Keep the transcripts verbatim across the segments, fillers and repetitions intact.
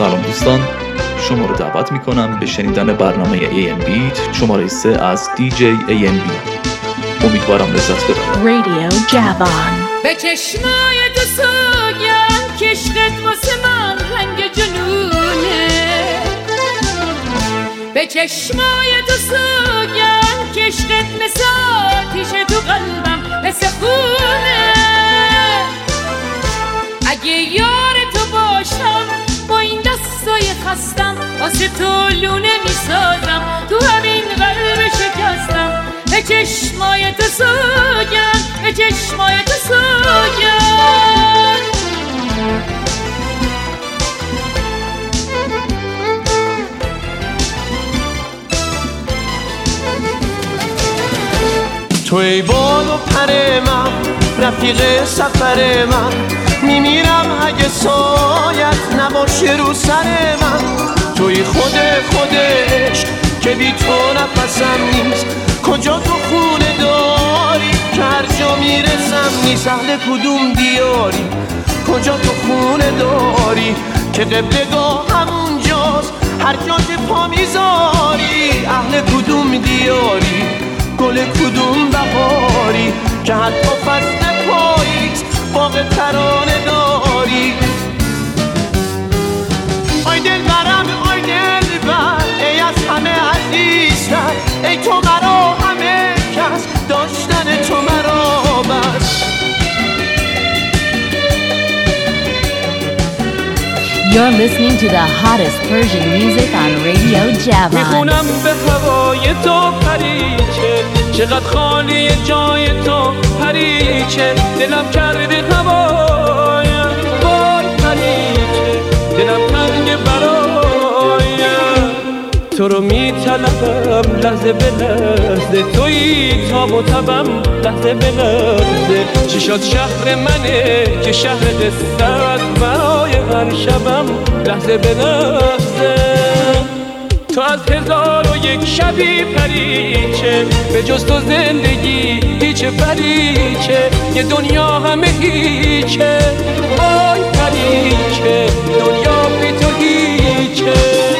سلام دوستان، شما رو دعوت میکنم به شنیدن برنامه ای ام بیت شماره سه از دی جی ای ام بی. امیدوارم لذت ببرید. رادیو جوان. به چشمای تو سوگم که عشقت واسه من رنگ جنونه، به چشمای تو سوگم که عشقت مثل آتیش تو قلبم مثل خونه. اگه یار تو باشم با این دستای خستم واسه تو لونه میسازم، تو همین قلب شکستم. به چشمای تو سوگم، به چشمای تو سوگم. تو ای بال و پر من، رفیق سفر من، میمیرم اگه سایت نباشه رو سر من. توی خود خودش که بی تو نفسم نیست، کجا تو خونه داری که هر جا میرسم نیست. اهل کدوم دیاری، کجا تو خونه داری که قبلگاه همونجاست هر جا که پا میذاری. اهل کدوم دیاری، گل کدوم بهاری که حتی فصل پاییز باغ ترانه داری. آی دل برم، آی دل بر، ای از همه عزیزتر، ای تو مرا همه کس، داشتن تو مرا بس. You're listening to the hottest Persian music on Radio Javan. میخونم به هوای تو پریچه، چقدر خالی جای تو پریچه. دلم کرده هوایم وای پریچه، دلم تنگ برایم. تو رو میطلبم لحظه به لحظه، تویی تاب و تبم لحظه به لحظه. چی شد شهر منه که شهر دستت برای هر شبم لحظه به لحظه. تو از هزار و یک شبی پریچه، به جز تو زندگی هیچ پریچه. یه دنیا همه هیچه، وای پریچه، دنیا بی تو هیچه.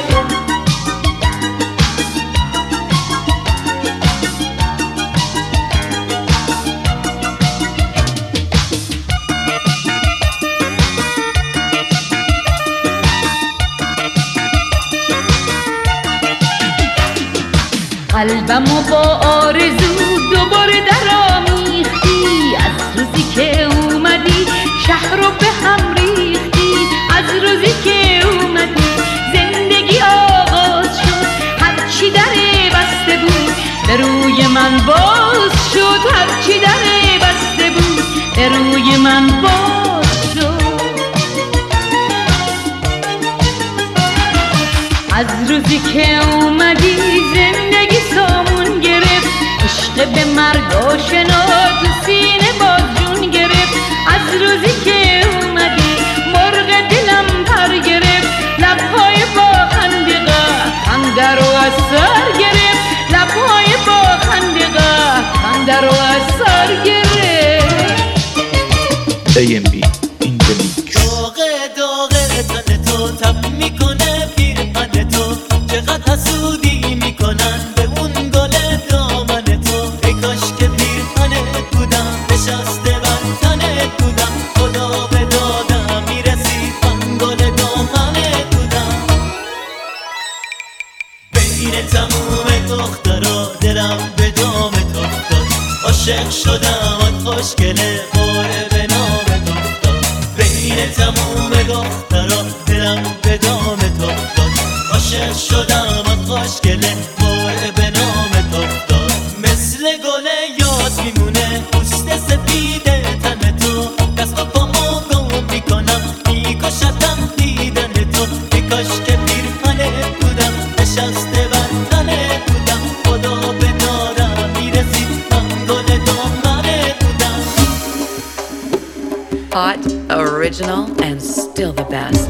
قلبمو با آرزو دوباره درامیختی، از روزی که اومدی شهر رو به هم ریختی. از روزی که اومدی زندگی آغاز شد، هرچی دره بسته بود به روی من باز شد. هرچی دره بسته بود به روی من باز شد. از روزی که اومدی زندگی سامون گرفت، عشق به مرگ آشنا تو سینه باز جون گرفت. از روزی که اومدی مرغ دلم پر گرفت، لبهای با خنده خنده رو از سر گرفت. لبهای با خنده خنده رو از سر گرفت. ای ام بی این دمیکس. داغه داغه تن تو تب میکنه پیرهن تو، چقدر حسودی میکنن به اون گل دامن تو. ای کاش که پیرهنت بودم، نشسته بر تنت بودم، خدا به دادم میرسید من گل دامنت بودم. بین تموم دخترا دلم به دامت افتاد، عاشق شدم آن خوشگله خوره به نامت افتاد. بین تموم دخترا دلم به دامت افتاد، عاشق شدم آن خوشگله خوره به نامت افتاد. مثل گل یاد میمونه پوست سفید تن تو، دست و پامو گم میکنم میکشتم دیدن تو. ای کاش که پیرهنت بودم، نشسته بر تنت بودم، خدا به دادم میرسید من گل دامنت بودم. Hot, original, and still the best.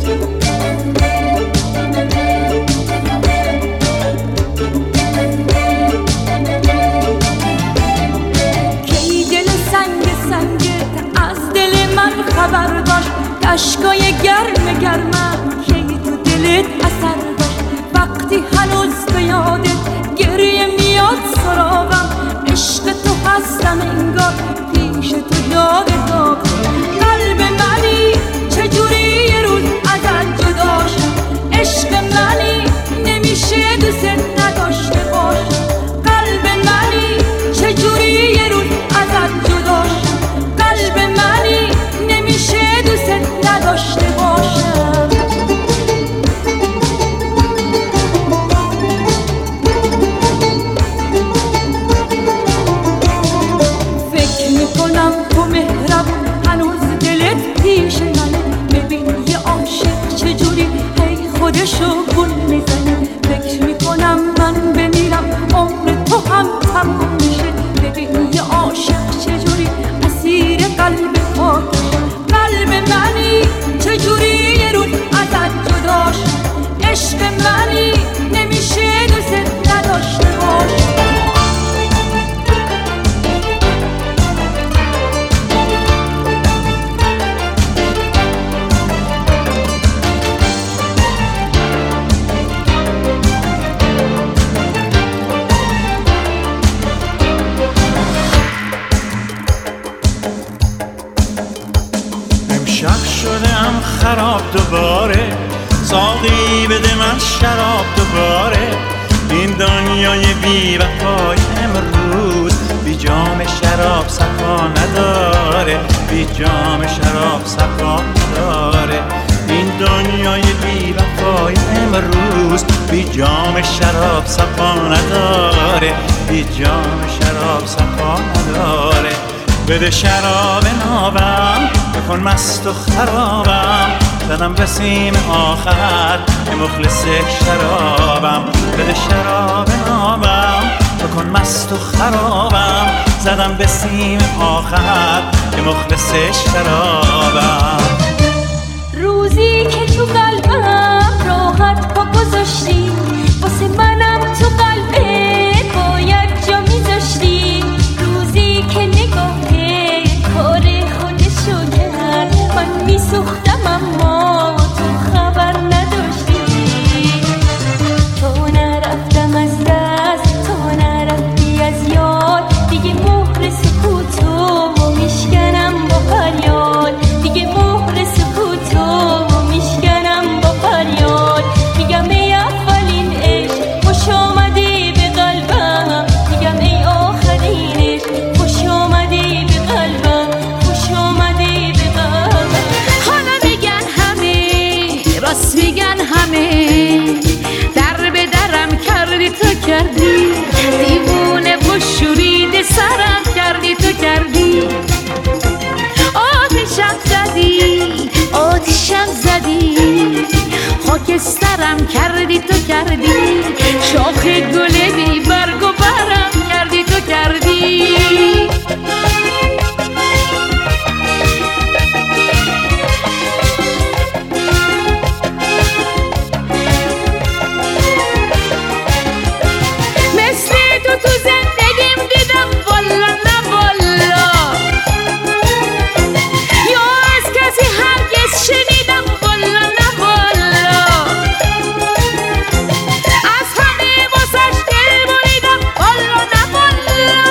کی دل سنگ سنگت از دل من خبر داشت، اشکای گرم گرمم کی تو دل دلت اثر داشت وقتی هنوز به یادت گریه میاد سراغم عشق تو هستم انگار پیش تو داغ داغ قلب منی چجوری یه روز ازت جدا شد عشق منی نمیشه دوست نداشته باشم قلب منی چجوری یه روز ازت جدا شد قلب منی نمیشه دوست نداشته باشم فکر میکنم تو مهربون هنوز دلت پیش منه ببین یه عاشق چجوری هی خودشو گول میزنه فکر میکنم من بمیرم عمر تو هم تموم میشه ببین یه عاشق چجوری اسیر قلب پاکشه قلب منی چجوری یه روز ازت جدا شد عشق منی نمیشه دوست نداشته باشم خراب دوباره ساقی بده من شراب دوباره این دنیای بی وفای امروز بی جام شراب صفا نداره بی جام شراب صفا نداره این دنیای بی وفای امروز بی جام شراب صفا نداره بی جام شراب صفا نداره بده شراب نابم بکن مست و خرابم زدم به سیم آخر که مخلص شرابم بده شراب نابم بکن مست و خرابم زدم به سیم آخر که مخلص شرابم روزی که تو قلبم راحت پا گذاشتی واسه منم تو قلبت باید جا میذاشتی روزی که نگاه کار خودشو کرد من میسوختم اما تو خبر نداشتی تو نرفتم از دست تو نرفتی از یاد دیگه مهر سکوتو میشکنم با فریاد دیگه مهر سکوتو میشکنم با فریاد میگم ای اولین عشق خوش آمدی به قلبم میگم ای آخرین عشق خوش آمدی به قلبم خوش آمدی به قلبم حالا میگن همه راست میگن همه در به درم کردی تو کردی دیوونه و شورید سرم کردی تو کردی آتشم زدی آتشم زدی خاکسترم کردی تو کردی شاخ گل بی برگ و برم کردی تو کردی مثل تو تو زندگیم دیدم والا نه والا یا از کسی هرگز شنیدم والا نه والا از همه واسش دل بریدم والا نه والا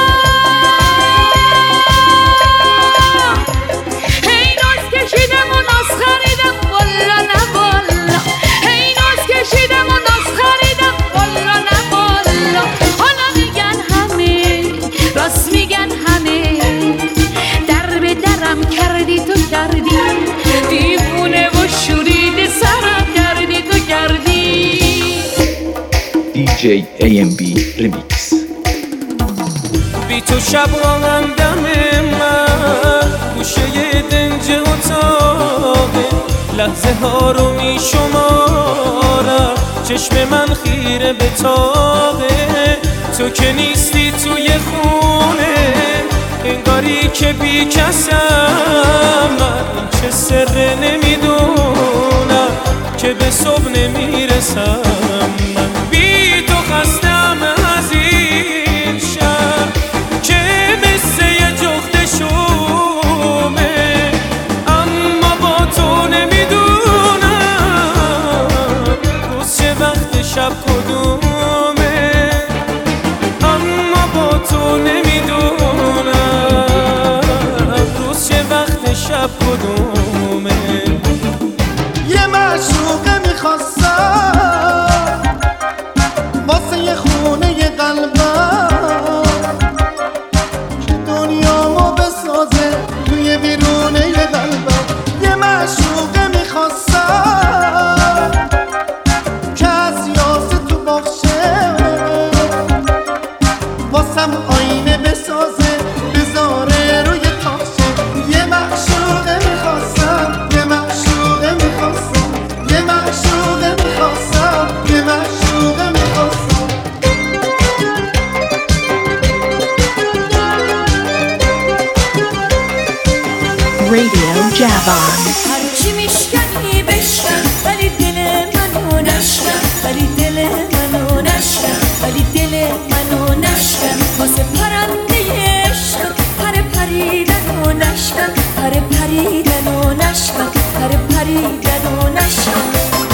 هی ناز کشیدم و ناز خریدم والا نه والا هی ناز کشیدم و ناز خریدم والا نه والا حالا میگن همه راست میگن همه در به درم کردی تو کردی دیوونه و شورید سرم کردی تو کردی دی جی ای ام بی ریمیکس بی تو شب هم دم من گوشه دنج اتاقه لحظه ها رو می شمارم چشم من خیره به تاقه تو که نیستی توی خونه انگاری که بی کسم من چه سر نمیدونم که به صبح نمیرسم من بی تو خستم از این شب که مثل یه جخت شومه اما با تو نمیدونم وقت شب کدومه. یه معشوقه میخواستم واسه یه خونه یه قلبم که دنیامو بسازه توی بیرونه یه قلبم. یه معشوقه میخواستم که از یاسه تو باخشه واسم آینه بسازه بذاره روی تاخشه. یه معشوقه میخواستم یه معشوقه میخواستم یه معشوقه میخواستم یه معشوقه میخواستم. Radio Javon. هرچی میشکنی بشکن ولی دل منو نشکن ولی دل منو نشکن ولی دل منو نشکن. واسه پرنده عشق پر پریدن و نشکن پر پریدن و نشکن پر پریدن و نشکن.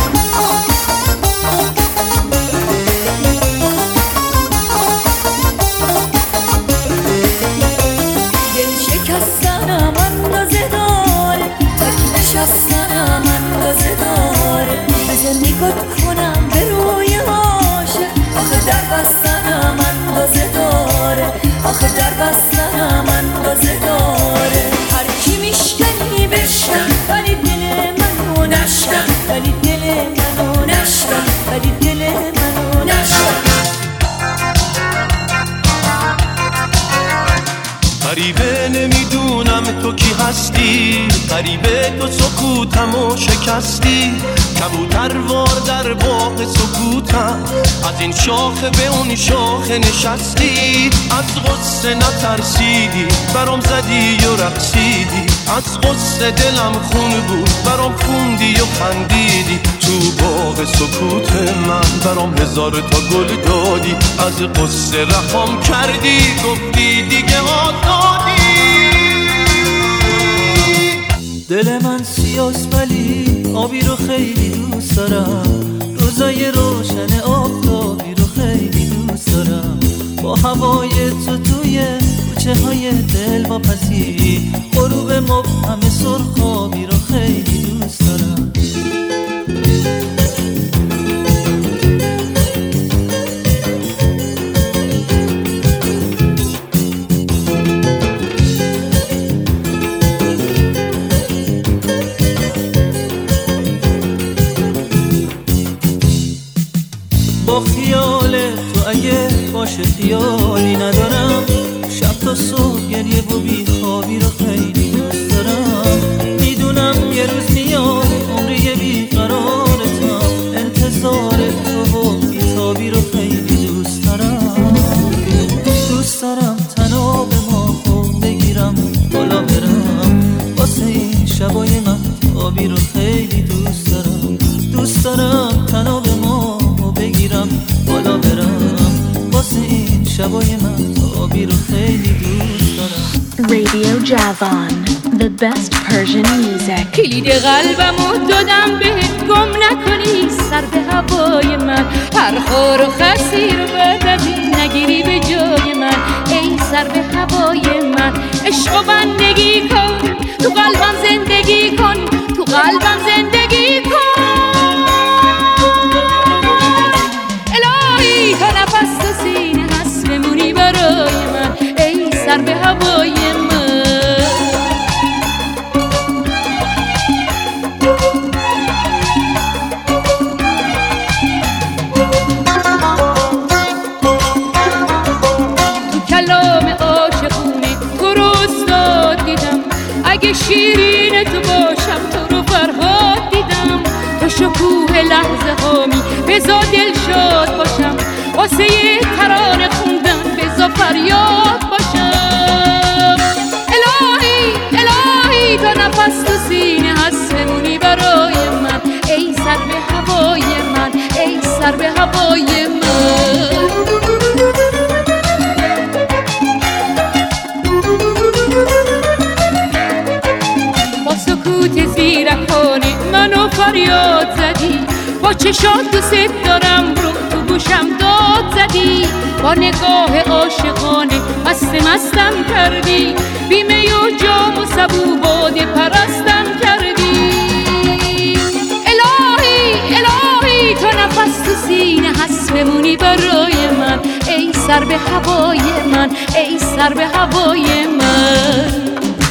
دل شکستنم اندازه داره تک نشستنم اندازه داره. بزن نگات کنم به روی عاشق آخه در بستنم اندازه داره آخه در بستنم اندازه داره. هرکی میشکنی بشکن ولی دل منو نشکن ولی دل منو نشکن ولی دل منو نشکن. غریبه نمیدونم تو کی هستی، غریبه تو سکوتمو شکستی. کبوتر وار در باغ سکوتم، از این شاخه به اون شاخه نشستی. از غصه نترسیدی برام زدی و رقصیدی، از غصه دلم خون بود برام خوندی و خندیدی. تو باغ سکوت من برام هزار تا گل دادی، از غصه رهام کردی گفتی دیگه آزادی. دل من سیاست ولی آبی رو خیلی دوست دارم، روزای روشن آفتابی رو خیلی دوست دارم. با هوای تو توی کوچه های دل واپسی، غروب مبهم سرخابی رو خیلی دوست دارم. با خیال تو اگه باشه خیالی ندارم، شب تا صبح گریه و بیخوابی رو خیلی دوست دارم. میدونم یه روز میاد عمری بیقرارتم، انتظار تو و بیتابی رو خیلی دوست دارم. دوست دارم تناب ماهو بگیرم بالا برم، واسه این شبای مهتابی رو خیلی دوست دارم. دوست دارم تناب ماهو بگیرم بالا برم، واسه این شبای مهتابی رو خیلی دوست دارم. Radio Javon, the best Persian music. کلید قلبمو دادم بهت، گم نکنی سر به هوای من. هر خور و خسی رو بعد از این نگیری به جای من. ای سر به هوای من، عشق و بندگی کن، تو قلبم زندگی کن، تو قلبم زندگی کن. الهی تا نفس تو سینه هست بمونی برای من، ای سر به هوای من. تو کلام عاشقونه تو رو استاد دیدم، اگه شیرین تو باشم تو رو فرهاد دیدم. تو شکوه لحظه هامی بزا دل شاد باشم، واسه یه ترانه خوندن بزا فریاد باشم. الهی الهی تا نفس تو سینه هست بمونی برای من، ای سر به هوای من، ای سر به هوای من. با سکوت زیرکانه منو فریاد زدی، با چشات دوست دارم رو تو گوشم داد زدی. با نگاه عاشقانه مست مستم کردی، بیمه و جام و سبو سر به هوای من، ای سر به هوای من.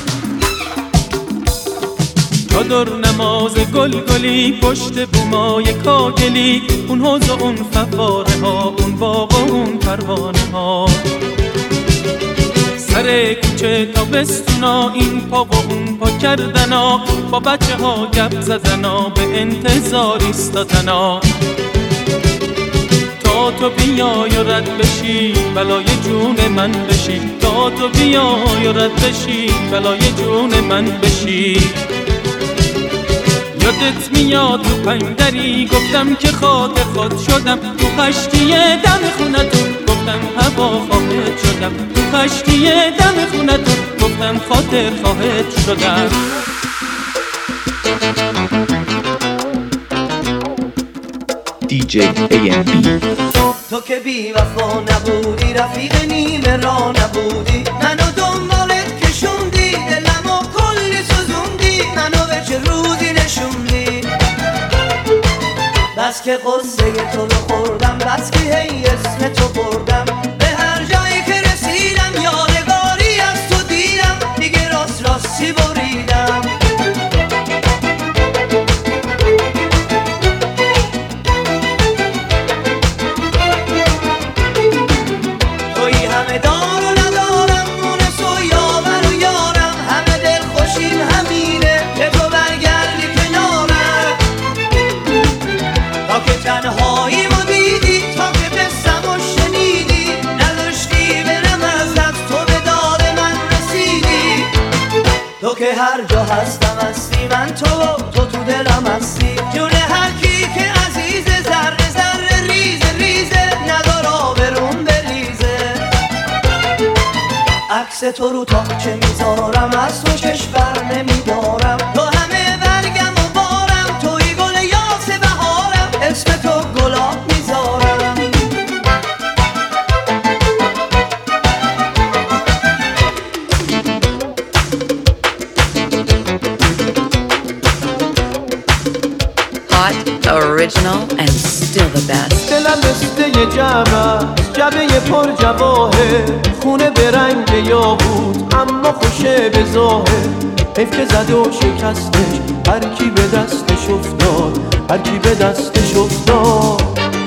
چادر نماز گل گلی پشت بومای کاگلی، اون حوض و اون فواره ها، اون باغ و اون پروانه ها، سر کوچه تا بستونا، این پا و اون پا کردنا، با بچه ها گپ زدنا، به انتظار ایستادنا تا تو بیای و رد بشی بلای جون من بشی، تا تو بیای و رد بشی بلای جون من بشی. یادت میاد تو پنجدری گفتم که خاطر خود شدم، تو خشتی دم خونتون گفتم هوا خواهد شدم، تو خشتی دم خونتون گفتم خاطر خواهد شدم. دی جی ای ام بی. تو که بی وفا نبودی، رفیق نیمه را نبودی، منو دنبالت کشوندی، دلمو کلی سوزوندی، منو به چه روزی نشوندی. بس که قصه تو رو خوردم، بس که هی اسم تو بردم، به هر جایی که رسیدم یادگاری از تو دیدم، دیگه راست راستی بریدم. تنهایی ما دیدی تا که بستم و شنیدی، نداشتی برم از دست تو به داد من رسیدی. تو که هر جا هستم هستی، من تو تو تو دلم هستی، جون هر کی که عزیزه، ذره ذره ریزه ریزه، ندار آبرون بریزه. عکس تو رو تا چه میذارم، از تو چشم بر نمیدارم، تو همه برگم و بارم، توی گل یاس بهارم، اسم تو گلاب میذارم. Hot, original, and still the best. دلم مثل جمع جبه پر جواهر، خونه به رنگ یاقوت اما خوشه به ظاهر. حیف که زد و شکستش، هر کی به دستش افتاد، هر کی به دستش افتاد.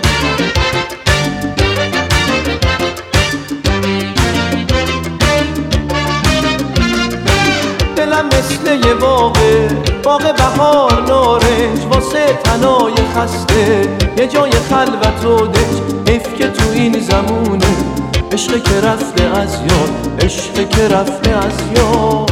دلم مثل یه باغه، باغ بهار نارنج، واسه تنای خسته یه جای خلوت و دنج. حیف که تو این زمونه عشق که رفته از یاد، عشق که رفته از یاد.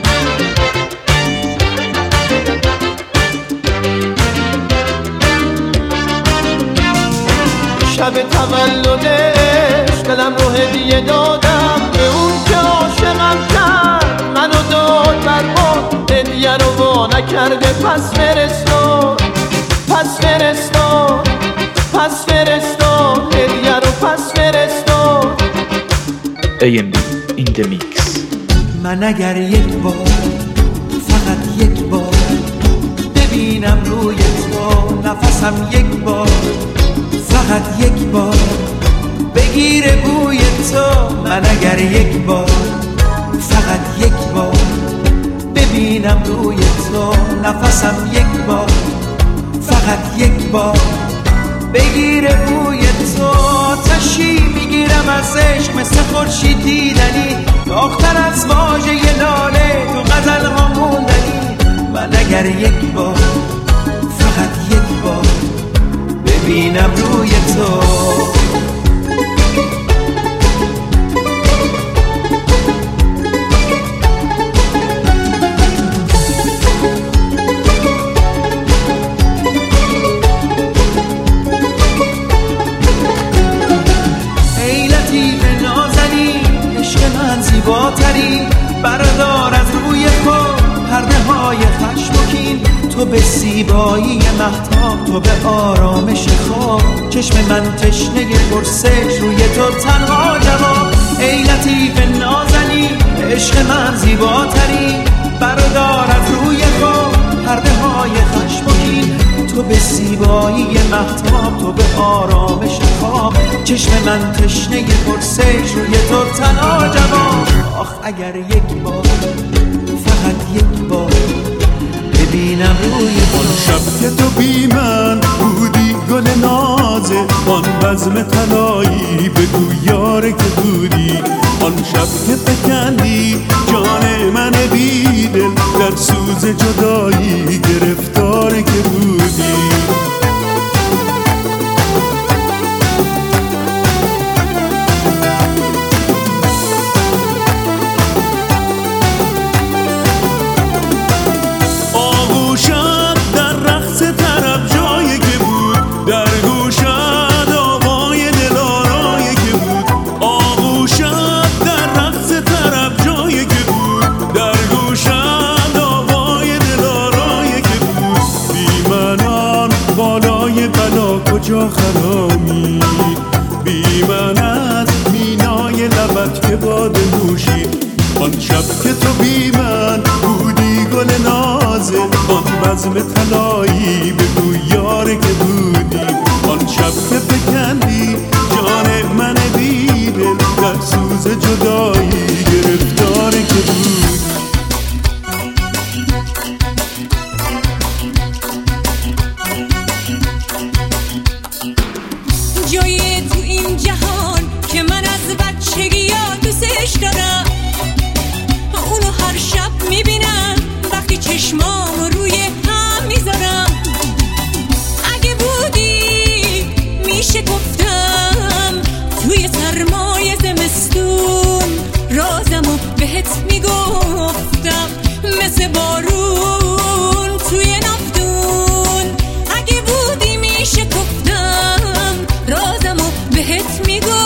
شب تولدش دلم رو هدیه دادم به اون که عاشقم کرد، منو داد برباد، هدیه رو وا نکرده، پس فرستاد پس فرستاد پس فرستاد هدیه رو پس فرستاد. ای ام بی in the mix. من اگر یک بار، فقط یک بار ببینم روی تو نفسم، یک بار فقط یک بار بگیره بوی تو. من اگر یک بار، فقط یک بار ببینم روی تو نفسم، یک بار فقط یک بار بگیره بوی تو. آتشی میگیرم از عشق مثل خورشید دیدنی، داغ‌تر از واژه لاله تو غزل ها موندنی. من اگر یک بار، فقط یک بار ببینم روی تو. ای لطیف نازنین، عشق من زیباتری، بردار از روی خود پرده های خشم و کین. تو به زیبایی مهتاب، تو به آرامش خواب، چشم من تشنه پرسش، روی تو تنها جواب. ای لطیف نازنین، عشق من زیباتری، بردار از روی خود پرده های خشم و کین. تو به زیبایی مهتاب تو به آرامش خواب، چشم من تشنه پرسش روی تو تنها جواب. آخ اگر یک بار فقط یک بار ببینم روی آن شب که تو بی من بودی گل نازه، آن بزم طلایی بگو یاره که بودی. آن شب که فکندی جان من بی دل در سوز جدایی گرفتار که بودی. کجا خرامی بی من از مینای لبت که باد نوشی. آن شب که تو بی من بودی گل نازه، آن بزم طلایی بگو یاره که بودی. آن شب که فکندی جان من بی دل در سوز جدایی گرفتار که بودی. چشمامو روی هم میذارم. اگه بودی میشه گفتم توی سرمای زمستون رازمو بهت میگفتم مثل بارون توی نفتون. اگه بودی میشه گفتم رازمو بهت میگفتم.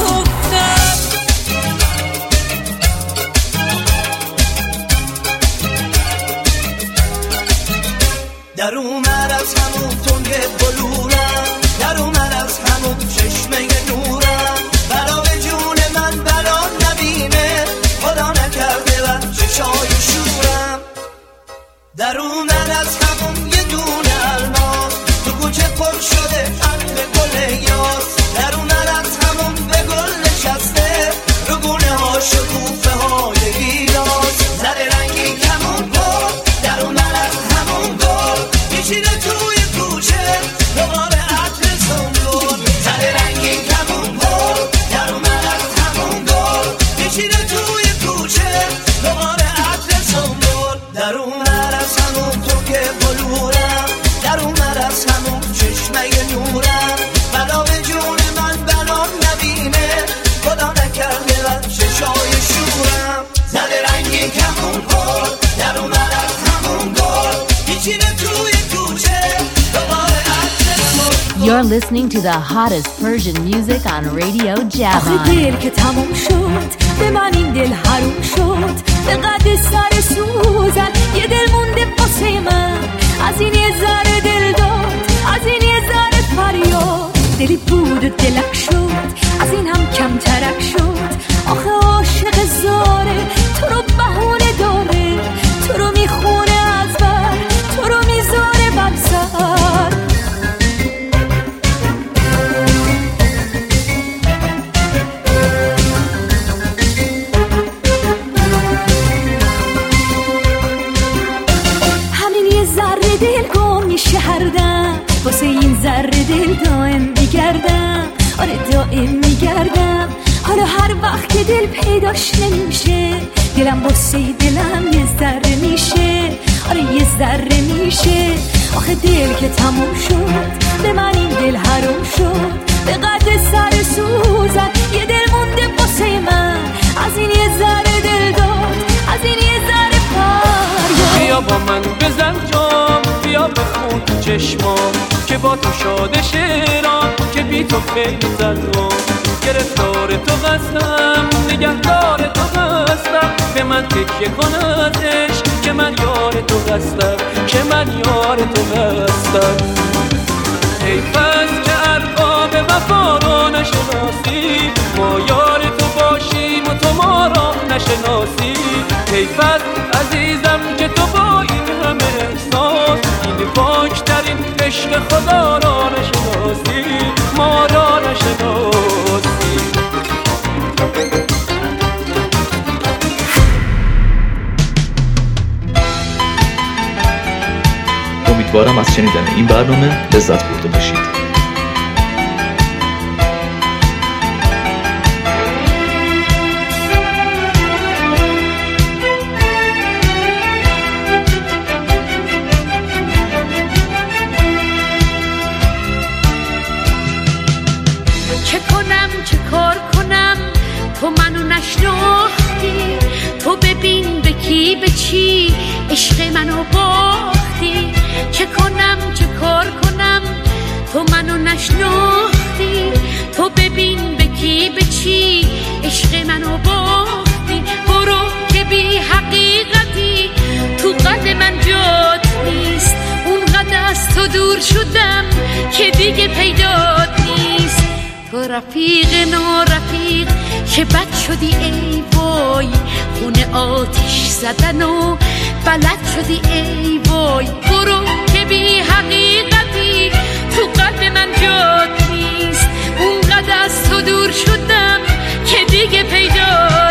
در اومد از همون تنگ بلورم، در اومد از همون چشمه نورم. بلا به جون من بلا نبینه، خدا نکرده و چشای شورم. در اومد از همون یه دونه الماس، تو کوچه پر شده حرف گل یاس. در اومد از همون به گل نشسته، رو گونه ها شکوفه های گیلاس. زده رنگی کمون گل، در اومد از همون گل میشینه توی کوچه دوباره عطر سنبول. زده رنگی کمون گل، در اومد از همون گل میشینه توی کوچه دوباره عطر سنبول. در اومد از همون تو که بلورم، در اومد از همون چشمه نورم. بلا به جون من بلا نبینه، خدا نکرده و چشای شورم. زده رنگی کمون گل، در اومد از همون گل میشینه توی You're listening to the hottest Persian music on Radio Javan. آخه دل که تموم شد به من این دل حروم شد، به قد سر سوزن یه دل مونده واسه من. از این یه ذره دل داد، از این یه ذره فریاد. دلی بود و دلک شد، از این هم کم ترک شد. آخه عاشق زاره تو رو بهونه داره، تو رو میخونه از بر، تو رو میذاره بر سر. واسه این ذره دل دائم میگردم، آره دائم میگردم. حالا هر وقت که دل پیداش نمیشه، دلم واسه دلم یه ذره میشه، آره یه ذره میشه. آخه دل که تموم شد به من این دل حروم شد، به قد سر سوزن یه دل مونده واسه من. از این یه ذره دل داد، از این یه ذره فریاد. بیا با من بزن جام، بیا بخون چشمام که با تو شاده شیرام، که بی تو خیلی زنم. گرفتار تو هستم، نگهدار تو هستم. به من تکیه کن از عشق که من یار تو هستم، که من یار تو هستم. حیف است که ارقام وفا را نشناسی، ما یار تو باشیم و تو ما را نشناسی. حیف است عزیزم که تو با این همه احساس، این پاکترین عشق خدا را نشناسی. امیدوارم از شنیدن این برنامه لذت برده باشید. چه کنم چه کار کنم تو منو نشناختی، تو ببین به کی به چی عشق منو باختی. چه کنم چه کار کنم تو منو نشناختی، تو ببین به کی به چی عشق منو باختی. برو که بی حقیقتی تو قد من جات نیست، اونقدر از تو دور شدم که دیگه پیدات نیست. تو رفیق نارفیق که بد شدی ای وای، خونه آتیش زدن و بلد شدی ای وای. برو که بی حقیقتی تو قلب من جات نیست، اونقدر از تو دور شدم که دیگه پیدا